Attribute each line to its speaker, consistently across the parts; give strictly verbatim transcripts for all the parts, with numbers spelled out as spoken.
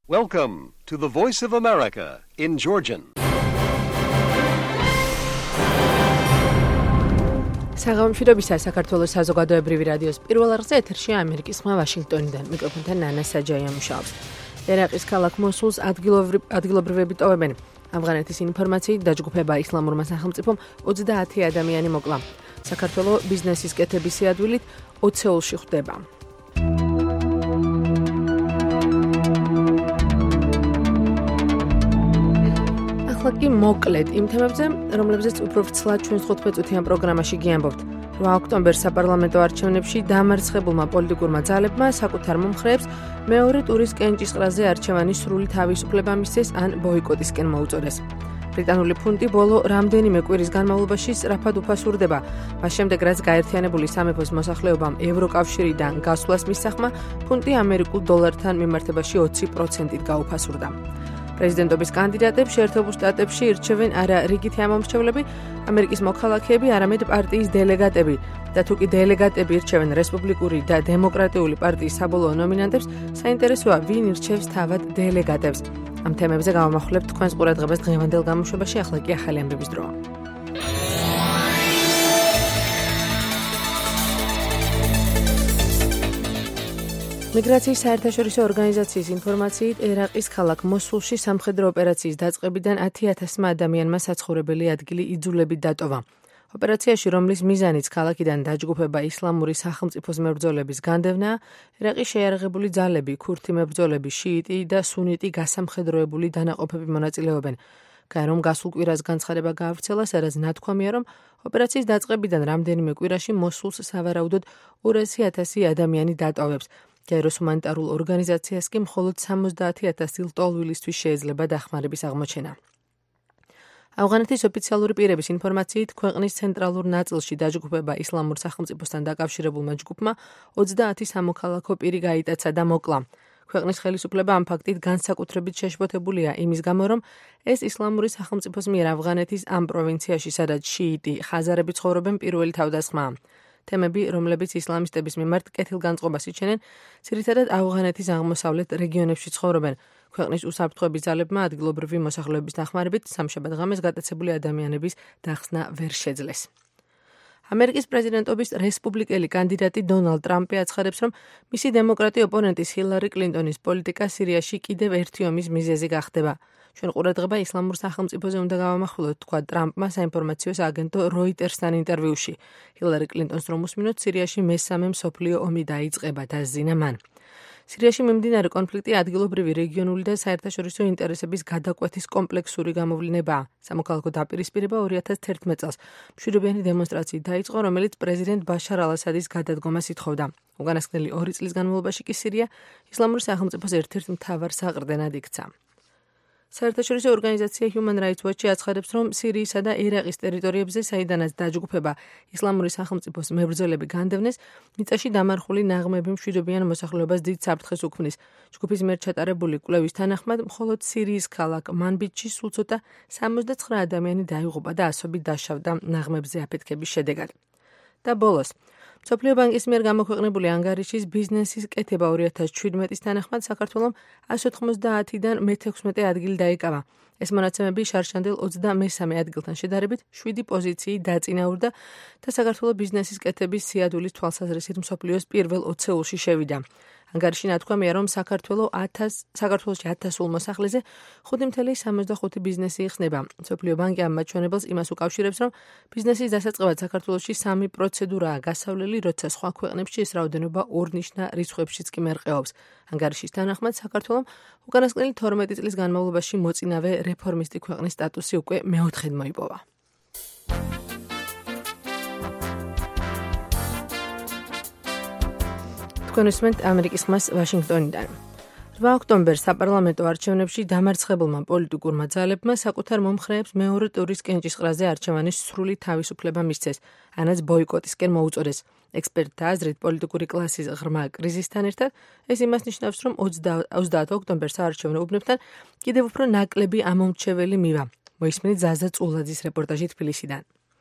Speaker 1: Welcome to the Voice of America in Georgian.
Speaker 2: საღამოშიდობისა საქართველოს საზოგადოებრივი რადიოს პირველ არხზე ეთერშია ამერიკის ხმა ვაშინგტონიდან. მიკროფონთან ნანა საჯაია მუშაობს. ერაყის ქალაქ მოსულს ადგილობრივები ტოვებენ. ავღანეთის ინფორმაციით დაჯგუფება ისლამურმა სახელმწიფომ ოცდაათი ადამიანი მოკლა. საქართველოს ბიზნესის კეთების სიადვილით ოცეულში ხვდება. ახლა მოკლედ იმ თემებზე, რომლებზეც უფრო ვრცლად ჩვენს თხუთმეტ-წუთიან პროგრამაში გიამბობთ. რვა ოქტომბერს საპარლამენტო არჩევნებში დამარცხებულმა პოლიტიკურმა ძალებმა საკუთარ მომხრეებს მეორე ტურის კენჭისყრაზე არჩევანის სრული თავისუფლება მისცეს ან ბოიკოტისკენ მოუწოდეს. ბრიტანული ფუნტი ბოლო რამდენიმე კვირის განმავლობაში სწრაფად უფასურდება. მას შემდეგ, რაც გაერთიანებული სამეფოს მოსახლეობამ ევროკავშირიდან გასვლას მისახმა, ფუნტი ამერიკულ დოლართან მიმართებაში ოცი პროცენტით გაუფასურდა. პრეზიდენტობის კანდიდატებს შეერთებულ შტატებში ირჩევენ არა რიგითი ამომრჩევლები, ამერიკის მოქალაქეები, არამედ პარტიის დელეგატები. და თუ კი დელეგატები ირჩევენ რესპუბლიკური და დემოკრატიული პარტიის საბოლოო ნომინანტებს, საინტერესოა, ვინ ირჩევს თავად დელეგატებს. ამ თემებზე გავამახვილებთ თქვენს ყურადღებას დღევანდელ გამოშვებაში, ახლა კი ახალი ამბების დროა. მიგრაციის საერთაშორისო ორგანიზაციის ინფორმაციით, ერაყის ქალაქ მოსულში სამხედრო ოპერაციის დაწყებიდან ათი ათასმა ადამიანმა საცხოვრებელი ადგილი იძულებით დატოვა. ოპერაციაში, რომლის მიზანიც ქალაქიდან დაჯგუფება ისლამური სახელმწიფოს მებრძოლების განდევნაა, ერაყის შეიარაღებული ძალები, ქურთი მებრძოლები, შიიტი და სუნიტი გასამხედროებული დანაყოფები მონაწილეობენ. გაერომ გასულ კვირას განცხადება გაავრცელა, სადაც ნათქვამია, რომ ოპერაციის დაწყებიდან რამდენიმე კვირაში მოსულს სავარაუდოდ ორასი ათასი ადამიანი დატოვებს. გაეროს ჰუმანიტარულ ორგანიზაციას კი მხოლოდ სამოცდაათი ათასი ლტოლვილისთვის შეიძლება დახმარების აღმოჩენა. ავღანეთის ოფიციალური პირების ინფორმაციით, ქვეყნის ცენტრალურ ნაწილში დაჯგუფება ისლამურ სახელმწიფოსთან დაკავშირებულმა ჯგუფმა ოცდაათი სამოქალაქო პირი გაიტაცა და მოკლა. ქვეყნის ხელისუფლება ამ ფაქტით განსაკუთრებით შეშფოთებულია იმის გამო, რომ ეს ისლამური სახელმწიფოს მიერ ავღანეთის ამ პროვინციაში, სადაც შიიტი ხაზარები ცხოვრობენ, პირველი თავდასხმაა. თემები, რომლებიც ისლამისტების მიმართ კეთილგანწყობას იჩენენ, ძირითადად ავღანეთის აღმოსავლეთ რეგიონებში ცხოვრობენ. ქვეყნის უსაფრთხოების ძალებმა ადგილობრივი მოსახლეობის დახმარებით სამშაბათ ღამეს გატაცებული ადამიანების დახსნა ვერ შეძლეს. ამერიკის პრეზიდენტობის რესპუბლიკელი კანდიდატი დონალდ ტრამპი აცხადებს, რომ მისი დემოკრატი ოპონენტის ჰილარი კლინტონის პოლიტიკა სირიაში კიდევ ერთი ომის მიზეზი გახდება. ჩვენ ყურადღება ისლამურ სახელმწიფოზე უნდა გავამახვილოთ, თქვა ტრამპმა საინფორმაციო სააგენტო როიტერსთან ინტერვიუში. ჰილარი კლინტონს რომ უსმინოთ, სირიაში მესამე მსოფლიო ომი დაიწყება და ზინა მან. სირიაში მიმდინარე კონფლიქტი ადგილობრივი რეგიონული და საერთაშორისო ინტერესების გადაკვეთის კომპლექსური გამოვლინებაა. სამოქალაქო დაპირისპირება ორი ათას თერთმეტ წელს მშვიდობიანი დემონსტრაციით დაიწყო, რომელიც პრეზიდენტ ბაშარ ალ-ასადის გადადგომას ითხოვდა. უკანასკნელი ორი წლის განმავლობაში კი სირია ისლამური სახელმწიფოს ერთ-ერთ მთავარ საყრდენად იქცა. საერთაშორისო ორგანიზაცია Human Rights Watch აცხადებს, რომ სირიისა და ერაყის ტერიტორიებზე, საიდანაც დაჯგუფება ისლამური სახელმწიფოს მებრძოლები განდევნეს, მიწაში დამარხული ნაღმები მშვიდობიან მოსახლეობას დიდ საფრთხეს უქმნის. ჯგუფის მიერ ჩატარებული კვლევის თანახმად, მხოლოდ სირიის ქალაქ მანბიჯში სულ ცოტა სამოცდაცხრა ადამიანი დაიღუპა და ასობით დაშავდა ნაღმებზე აფეთქების შედეგად. და ბოლოს, მსოფლიო ბანკის მიერ გამოქვეყნებული ანგარიშის ბიზნესის კეთება ორი ათას შვიდმეტის თანახმად საქართველომ εκατს ოთხმოცდაათიდან მეთექვსმეტე ადგილი დაიკავა. ეს მონაცემები შარშანდელ ოცდამესამე ადგილთან შედარებით შვიდი პოზიციით დაწინაურდა და საქართველოს ბიზნესის კეთების სიადვილის თვალსაზრისით მსოფლიოს პირველ ოცეულში შევიდა. ანგარიში ნათქვამია, რომ საქართველოს საქართველოში ათასულ მოსახლეზე ხუთი целых სამოცდა ხუთი ბიზნესი იხსნება. მსოფლიო ბანკი ამ მაჩვენებელს იმას უკავშირებს, რომ ბიზნესის დასაწყებად საქართველოში სამი პროცედურაა გასავლელი, როცა სხვა ქვეყნებში ეს რაოდენობა ორნიშნა რიცხვებშიც კი მერყეობს. ანგარიშის თანახმად, საქართველოს უკანასკნელი თორმეტი წლის განმავლობაში მოწინავე რეფორმისტი ქვეყნის სტატუსი უკვე მეოთხედ მოიპოვა. კონსმენტ ამერიკის ხმას ვაშინგტონიდან. რვა ოქტომბერს საპარლამენტო არჩევნებში დამარცხებულმა პოლიტიკურმა ძალებმა საკუთარ მომხრეებს მეორე ტურის კენჭისყრაზე არჩევანის სრული თავისუფლება მისცეს, ანაც ბოიკოტისკენ მოუწოდეს. ექსპერტთა აზრით, პოლიტიკური კლასის ღრმა კრიზისთან ერთად ეს იმას ნიშნავს, რომ ოცდაათი ოქტომბერს საარჩევნო უბნებთან კიდევ უფრო ნაკლები ამომრჩეველი მივა. მოისმენთ ზაზა წულაძის რეპორტაჟი თბილისიდან.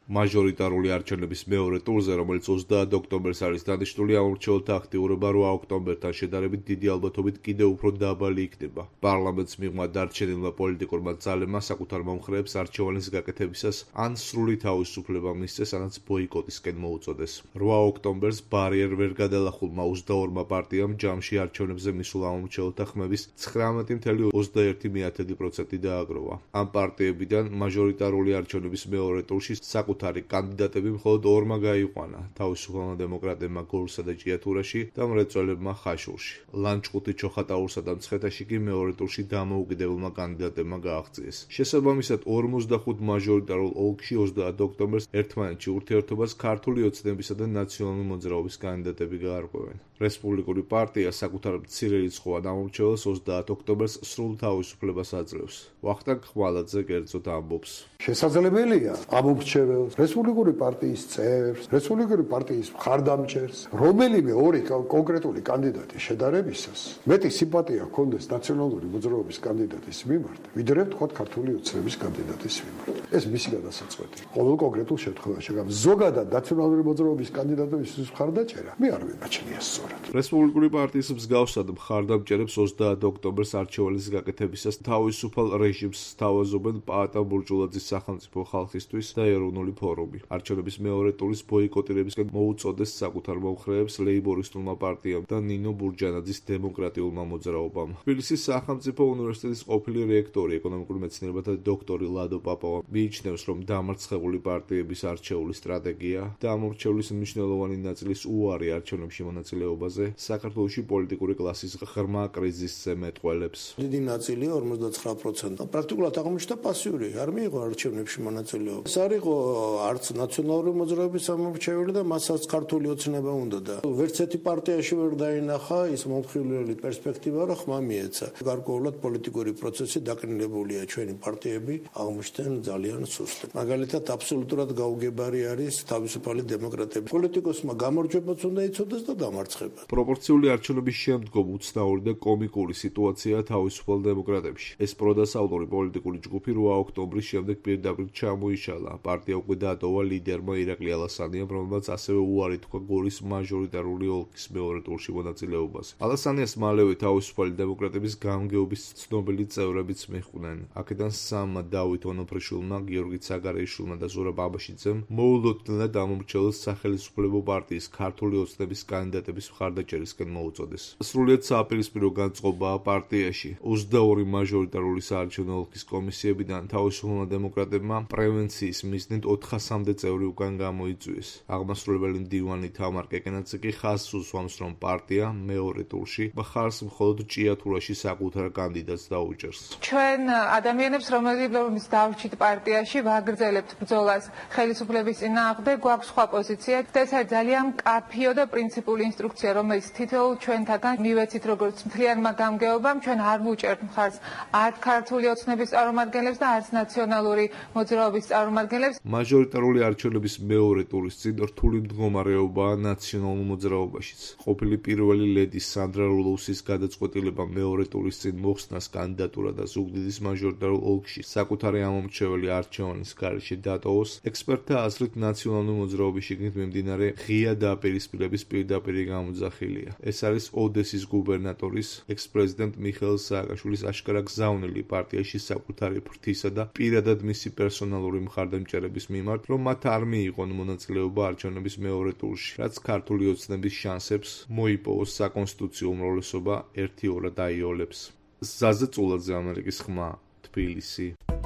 Speaker 3: მაჟორიტარული არჩევნების მეორე ტურზე, რომელიც ოცდაათ ოქტომბერს არის დანიშნული, ამომრჩეველთა აქტიურობა რვა ოქტომბერთან შედარებით დიდი ალბათობით კიდევ უფრო დაბალი იქნება. პარლამენტს მიღმა დარჩენილმა პოლიტიკურმა ძალებმა საკუთარ მომხრეებს არჩევანის გაკეთებისას ან სრული თავისუფლება მისცეს, ანაც ბოიკოტისკენ მოუწოდეს. რვა ოქტომბერს ბარიერ ვერ გადალახულმა ოცდაორმა პარტიამ ჯამში არჩევნებზე მისულ ამომრჩეველთა ხმების ცხრამეტი ფاصლე ოცდაერთი პროცენტი დააგროვა. ამ პარტიებიდან მაჟორიტარული არჩევნების მეორე ტურში საკუთარი კანდიდატები მხოლოდ ორმა გაიყვანა: თავისუფალმა დემოკრატებმა გორსა და ჭიათურაში და მრეწველებმა ხაშურში. ლანჩხუთი, ჩოხატაურსა და მცხეთაში კი მეორე ტურში დამოუკიდებელმა კანდიდატებმა გააღწიეს. შესაბამისად, ორმოცდახუთ მაჟორიტარულ ოლქში ოცდაათ ოქტომბერს ერთმანეთში ურთიერთობას ქართული ოცნებისა და ნაციონალური მოძრაობის კანდიდატები გაარღვევენ. რესპუბლიკური პარტია საკუთარ მცირე რიცხოვან ამომრჩეველს ოცდაათ ოქტომბერს სრულ თავისუფლებას აძლევს. ვახტანგ ხმალაძე კერძოდ ამბობს:
Speaker 4: შესაძლებელია ამომრჩეველს, რესპუბლიკური პარტიის წევრს, რესპუბლიკური პარტიის მხარდამჭერს, რომელიმე ორი კონკრეტული კანდიდატი შედარებისას მეტი სიმპათია ჰქონდეს ნაციონალური მოძრაობის კანდიდატის მიმართ, ვიდრე თქვათ ქართული ოცნების კანდიდატის მიმართ. ეს მისი გადასაწყვეტია. ყოველ კონკრეტულ შემთხვევაში, მაგრამ ზოგადად ნაციონალური მოძრაობის კანდიდატების მხარდაჭერა მე არ ვიმაჩნია სწორად.
Speaker 3: რესპუბლიკური პარტიის მსგავსად მხარდამჭერებს ოცდაათ ოქტომბერს არჩევანის გაკეთებისას თავისუფალ რეჟიმს სთავაზობენ პაატა ბურჯულაძის სახელმწიფო ხალხისთვის და ეროვნული ფორუმი. არჩევნების მეორე ტურის ბოიკოტირებისკენ მოუწოდეს საკუთარ მომხრეებს ლეიბორისტულმა პარტიამ და ნინო ბურჯანაძის დემოკრატიულმა მოძრაობამ. თბილისის სახელმწიფო უნივერსიტეტის ყოფილი რექტორი, ეკონომიკური მეცნიერებათა დოქტორი ლადო პაპავა მიიჩნევს, რომ დამარცხებული პარტიების არჩეული სტრატეგია და ამომრჩევლის მნიშვნელოვანი ნაწილის უარი არჩევნებში მონაწილეობაზე საქართველოში პოლიტიკური კლასის ღრმა კრიზისზე მეტყველებს.
Speaker 5: დიდი ნაწილია ორმოცდაცხრა პროცენტი. პრაქტიკულად აღმოჩნდა პასიური, არ მიიღო არჩევნებში მონაწილეობა. ეს არ იყო არც ნაციონალური მოძრაობის ამომრჩეველი და მასაც ქართული ოცნება უნდა და ვერც ერთი პარტიაში ვერ დაინახა ის მომხილველი პერსპექტივა, რომ ხმა მიეცა. გარკვეულად პოლიტიკური პროცესი დაკნინებულია, ჩვენი პარტიები აღმოჩნდნენ ძალიან სუსტად. მაგალითად, აბსოლუტურად გაუგებარი არის თავისუფალი დემოკრატები. პოლიტიკოსმა გამარჯვებაც უნდა იცოდეს და დამარცხება.
Speaker 3: პროპორციული არჩევნების შემდგომ უცნაური და კომიკური სიტუაციაა თავისუფალ დემოკრატებში. ეს პროდასავლური პოლიტიკური ჯგუფი რვა ოქტომბრის შემდეგ პირდაპირ ჩამოიშალა. პარტია უკვე დატოვა ლიდერმა ირაკლი ალასანიამ, რომელმაც ასევე უარი თქვა გორის მაჟორიტარული ოლქის მეორე ტურში მონაწილეობაზე. ალასანიას მალევე თავისუფალი დემოკრატების გამგეობის ცნობილი წევრებიც მიჰყვნენ. აქედან სამმა დავით ონოფრიშვილმა, გიორგი ცაგარეიშვილმა და ზურაბ აბაშიძემ მოულოდნელად ამომრჩეველს სახელმწიფო პარტიის ქართული ოცნების კანდიდატების მხარდაჭერისკენ მოუწოდეს. სრულიად სააპირისპირო განწყობაა პარტიაში. ოცდაორი მაჟორიტარული საარჩევნო ოლქის კომისიებიდან თავისუფალმა დემოკრატებმა პრევენციის მიზნით ოთხასამდე წევრი უკან გამოიწვიეს. აღმასრულებელი მდივანი თამარ კეკენაძე კი ხაზს უსვამს, რომ პარტია მეორე ტურში მხარს მხოლოდ ჭიათურაში საკუთარ კანდიდატს დაუჭერს.
Speaker 6: ჩვენ ადამიანებს, რომლებიც დავრჩით პარტიაში, ვაგრძელებთ ბრძოლას ხელისუფლების წინააღმდეგ, გვაქვს სხვა პოზიცია. ეს არის ძალიან მკაფიო და პრინციპული ინსტრუქცია, რომელიც თითოეულ ჩვენთაგან მივეცით როგორც მთლიანმა გამგეობამ, ჩვენ არ ვუჭერთ მხარს არც ქართული ოცნების წარმომადგენლებს და არც ნაციონალური მოძრაობის წარმომადგენლებს.
Speaker 3: მაჟორიტარული არჩევნების მეორე ტურის წინ რთული მდგომარეობაა ნაციონალურ მოძრაობაშიც. ყოფილი პირველი ლედი სანდრა რულოვსის გადაწყვეტილება მეორე ტურის წინ მოხსნას კანდიდატურა და ზუგდიდის მაჟორიტარულ ოლქში საკუთარი ამომრჩეველი არჩევანის გარეშე დატოვოს, ექსპერტთა აზრით ნაციონალური მოძრაობის შიგნით მიმდინარე ღია დაპირისპირების პირდაპირი გამოძახილია. ეს არის ოდესის გუბერნატორის, ექს-პრეზიდენტ მიხეილ სააკაშვილის აშკარა გზავნილი პარტიაში საკუთარი ფრთისა და პირადად მისი პერსონალური მხარდამჭერების მიმართ, რომ მათ არ მიიღონ მონაწილეობა არჩევნების მეორე ტურში, რაც ქართული ოცნების შანსებს მოიპოვოს საკონსტიტუციო უმრავლესობა ერთი-ორად დაიოლებს. ზაზე წულაძე, ამერიკის ხმა, თბილისი.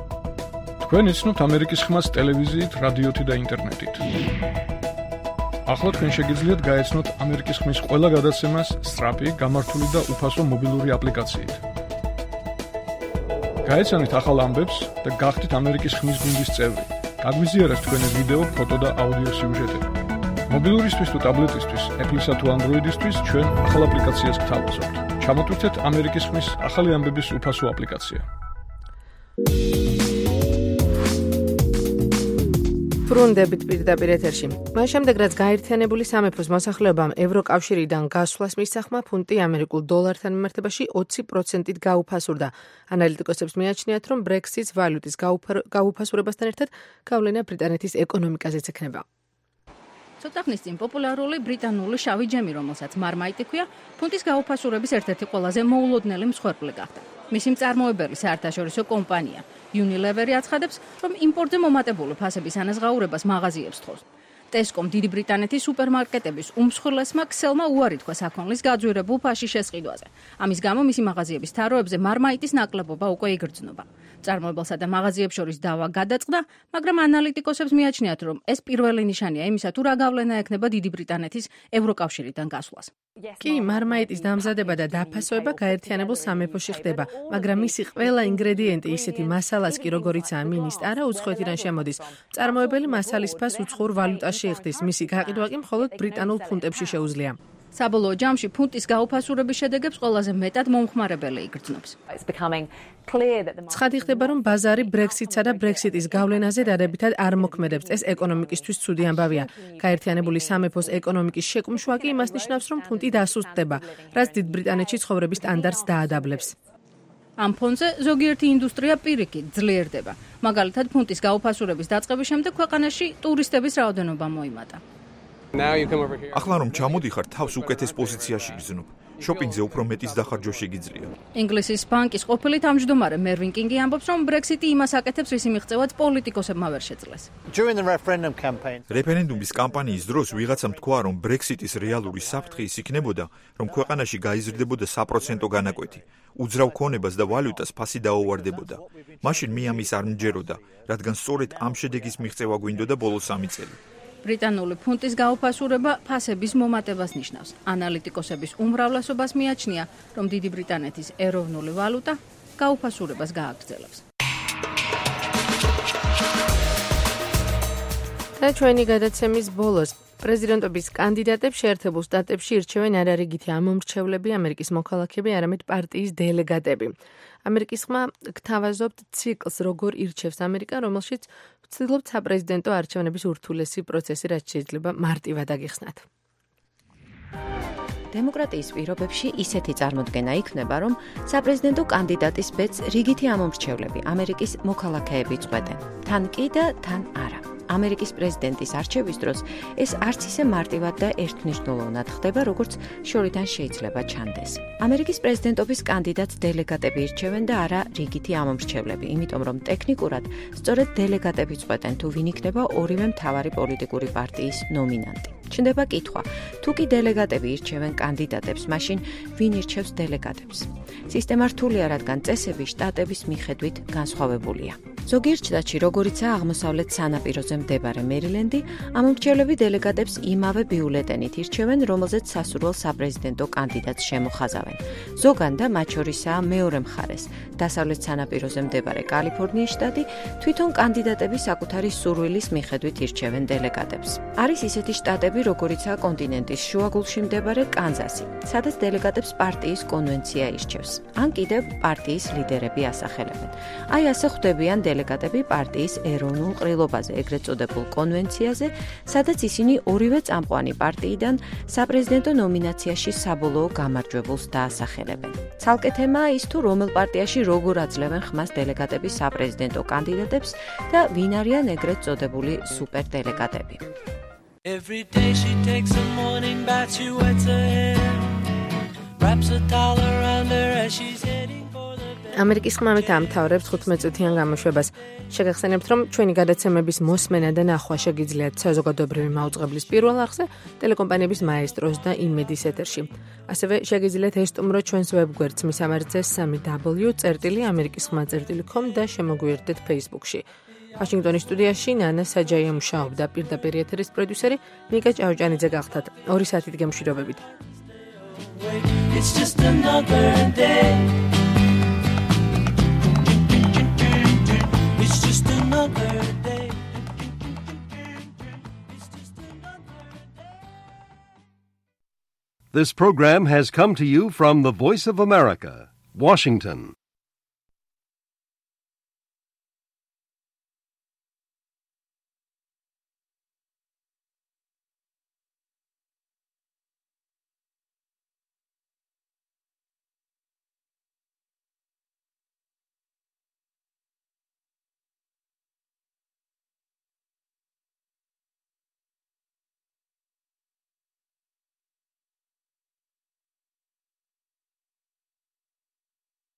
Speaker 7: თქვენ იცნობთ ამერიკის ხმას ტელევიზიით, რადიოთი და ინტერნეტით. ახლა თქვენ შეგიძლიათ გაეცნოთ ამერიკის ხმის ყველა გადაცემას სწრაფი, გამართული და უფასო მობილური აპლიკაციით. გაეცანით ახალ ამბებს და გახდით ამერიკის ხმის გუნდის წევრი. გაგვიზიარეთ თქვენი ვიდეო, ფოტო და აუდიო სიუჟეტები. მობილურისთვის თუ ტაბლეტისთვის, Apple-ისა თუ Android-ისთვის ჩვენ ახალ აპლიკაციას გთავაზობთ. ჩამოტვირთეთ ამერიკის ხმის ახალი ამბების უფასო აპლიკაცია.
Speaker 2: თუ ბრუნდებით პირდაპირ ეთერში. მას შემდეგ, რაც გაერთიანებული სამეფოს მოსახლეობამ ევროკავშირიდან გასვლას მისახმა, ფუნტი ამერიკულ დოლართან მიმართებაში ოცი პროცენტით გაუფასურდა. ანალიტიკოსებს მიაჩნიათ, რომ ბრექსიტის ვალუტის გაუფასურებასთან ერთად გავლენა ბრიტანეთის ეკონომიკაზეც ექნება.
Speaker 8: ცოტა ხნის წინ პოპულარული ბრიტანული შავი ჯემი, რომელსაც მარმაიტი ჰქვია, ფუნტის გაუფასურების ერთ-ერთი ყველაზე მოულოდნელი მსხვერპლი გახდა. მისი მწარმოებელი საერთაშორისო კომპანია Unilever აცხადებს, რომ იმპორტზე მომატებული ფასების ანაზღაურებას მაღაზიებს თხოვს. Tesco-მ დიდი ბრიტანეთის სუპერმარკეტების უმსხვილესმა ქსელმა უარი თქვა საქონლის გაძვირებულ ფაშის შესყიდვაზე. ამის გამო მისი მაღაზიების თაროებზე მარმაიტის ნაკლებობა უკვე იგრძნობა. მწარმოებელსა და მაღაზიებს შორის დავა გადაწყდა, მაგრამ ანალიტიკოსებს მიაჩნიათ, რომ ეს პირველი ნიშანია იმისა, თუ რა გავლენა ექნება დიდი ბრიტანეთის ევროკავშირიდან გასვლას.
Speaker 2: კი, მარმაიტის დამზადება და დაფასება გაერთიანებულ სამეფოში ხდება, მაგრამ მისი ყველა ინგრედიენტი ისეთი მასალაც კი, როგორიცაა მინისტარა, უცხოეთიდან შემოდის. მწარმოებელი მასალის ფასს უცხოურ ვალუტაში იხდის, მისი გაყიდვა კი მხოლოდ ბრიტანულ ფუნტებში შეუძლია.
Speaker 8: საბოლოო ჯამში ფუნტის გაუფასურების შედეგებს ყველაზე მეტად მომხმარებელი იგრძნობს.
Speaker 2: ცხადი ხდება, რომ ბაზარი ბრექსიტსა და ბრექსიტის გავლენაზე დადებითად არ მოქმედებს. ეს ეკონომიკისთვის ცუდი ამბავია. გაერთიანებული სამეფოს ეკონომიკის შეკუმშვა კი იმას ნიშნავს, რომ ფუნტი დასუსტდება, რაც დიდ ბრიტანეთში ცხოვრების სტანდარტს დაადაბლებს.
Speaker 8: ამ ფონზე ზოგიერთი ინდუსტრია პირიქით ძლიერდება. მაგალითად, ფუნტის გაუფასურების დაწყების შემდეგ ქვეყანაში ტურისტების რაოდენობა მოიმატა.
Speaker 9: ახლა რომ ჩამოდიხარ, თავს უკეთეს პოზიციაში გრძნობ. შოპინგზე უფრო მეტის დახარჯვა შეგიძლია.
Speaker 8: ინგლისის ბანკის ყოფილი თავმჯდომარე მერვინ კინგი ამბობს, რომ ბრექსიტი იმას აკეთებს, რის მიღწევაც პოლიტიკოსებმა ვერ შეძლეს.
Speaker 9: რეფერენდუმის კამპანიის დროს ვიღაცამ თქვა, რომ ბრექსიტის რეალური საფრთხე ის იქნებოდა, რომ ქვეყანაში გაიზრდებოდა საპროცენტო განაკვეთი. უძრავ ქონებას და ვალუტას ფასი დაუვარდებოდა. მაშინ მე ამის არ მჯეროდა, რადგან სწორედ ამ შედეგის მიღწევა გვინდოდა ბოლო სამი წელი.
Speaker 8: ბრიტანული ფუნტის გაუფასურება ფასების მომატებას ნიშნავს. ანალიტიკოსების უმრავლესობას მიაჩნია, რომ დიდი ბრიტანეთის ეროვნული ვალუტა გაუფასურებას გააგრძელებს.
Speaker 2: და ჩვენი გადაცემის ბოლოს პრეზიდენტობის კანდიდატებს შეერთებულ შტატებში ირჩევენ არა რიგითი ამომრჩევლები, ამერიკის მოქალაქეები, არამედ პარტიის დელეგატები. ამერიკის ხმა გთავაზობთ ციკლს, როგორ ირჩევს ამერიკა, რომელშიც ვცდილობთ საპრეზიდენტო არჩევნების ურთულესი პროცესი, რაც შეიძლება მარტივად აგიხსნათ.
Speaker 10: დემოკრატიის პირობებში ისეთი წარმოდგენა იქნება, რომ საპრეზიდენტო კანდიდატის ბედს რიგითი ამომრჩევლები, ამერიკის მოქალაქეები წყვეტენ. თან კი და თან არა. ამერიკის პრეზიდენტის არჩევის დროს ეს არც ისე მარტივად და ერთმნიშვნელოვნად ხდება, როგორც შორიდან შეიძლება ჩანდეს. ამერიკის პრეზიდენტობის კანდიდატს დელეგატები ირჩევენ და არა რიგითი ამომრჩევლები, იმიტომ რომ ტექნიკურად სწორედ დელეგატები წყვეტენ, თუ ვინ იქნება ორივე მთავარი პოლიტიკური პარტიის ნომინანტი. ჩნდება კითხვა, თუ კი დელეგატები ირჩევენ კანდიდატებს, მაშინ ვინ ირჩევს დელეგატებს? სისტემა რთულია, რადგან წესები შტატების მიხედვით განსხვავებულია. ზოგიერთ შტატში, როგორიცაა აღმოსავლეთ სანაპიროზე მდებარე მერილენდი, ამომრჩევლები დელეგატებს იმავე ბიულეტენით ირჩევენ, რომელზეც სასურველ საპრეზიდენტო კანდიდატს შემოხაზავენ. ზოგან და მათ შორისაა მეორე მხარეს, დასავლეთ სანაპიროზე მდებარე კალიფორნიის შტატი, თვითონ კანდიდატები საკუთარი სურვილის მიხედვით ირჩევენ დელეგატებს. არის ისეთი შტატები, როგორიცაა კონტინენტის შუაგულში მდებარე კანზასი, სადაც დელეგატებს პარტიის კონვენცია ირჩევს. ან კიდევ პარტიის ლიდერები ასახელებენ. აი ასე ხვდებიან დელეგატები პარტიის ეროვნულ ყრილობაზე, ეგრეთ წოდებულ კონვენციაზე, სადაც ისინი ორივე წამყვანი პარტიიდან საპრეზიდენტო ნომინაციაში საბოლოო გამარჯვებულს დაასახელებენ. ცალკე თემაა ის, თუ რომელ პარტიაში როგორ აძლევენ ხმას დელეგატები საპრეზიდენტო კანდიდატებს და ვინ არიან ეგრეთ წოდებული სუპერდელეგატები.
Speaker 11: Every day she takes a morning bath, she wets her hair, wraps a towel around her as she's heading for the bed.
Speaker 2: ამერიკის ხმამით ამთავრებს თხუთმეტ წუთიან გამოშვებას. შეგახსენებთ, რომ ჩვენი გადაცემების მოსმენა და ნახვა შეგიძლიათ საზოგადოებრივი მაუწყებლის პირველ არხზე, ტელეკომპანიების მაესტროს და იმედის ეთერში. ასევე შეგიძლიათ ესტუმროთ ჩვენს ვებგვერდს მისამართზე სამი დაბლიუ წერტილი ამერიკის ხმა წერტილი com და შემოგვიერთდეთ Facebook-ში. ვაშინგტონის სტუდიაში ნანა საჯაია მუშაობდა, პირდაპირ ეთერის პროდიუსერი ნიკა ჭავჭანიძე გახდათ. ორი საათით გემშვიდობებით.
Speaker 11: It's just another day. It's just another day.
Speaker 1: This program has come to you from the Voice of America, Washington.